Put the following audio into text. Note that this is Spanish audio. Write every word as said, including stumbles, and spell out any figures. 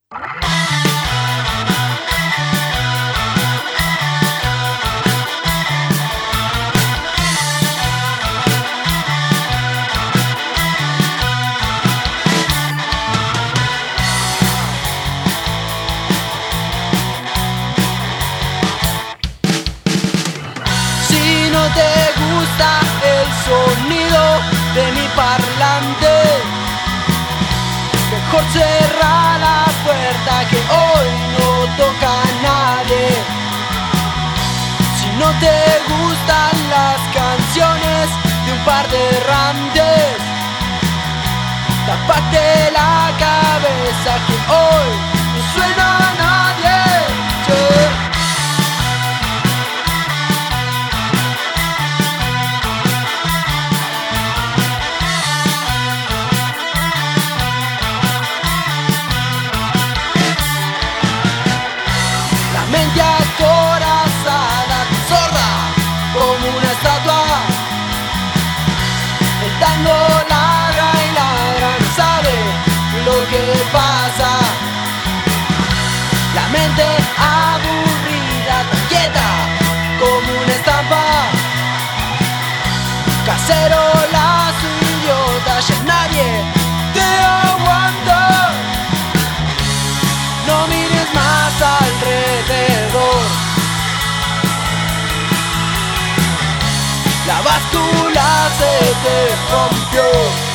Si no te gusta el sonido de mi parlante, mejor cerrar la puerta que hoy no toca a nadie. Si no te gustan las canciones de un par de errantes, tapate la cabeza que hoy no suena a nadie. Yeah. Mente acorazada, sorda como una estatua. El tango ladra y ladra, no sabe lo que pasa. La mente aburrida, tan quieta como una estampa. Cacerolazo idiota, ya nadie te aguanta. No mires más alrededor. La báscula se te rompió.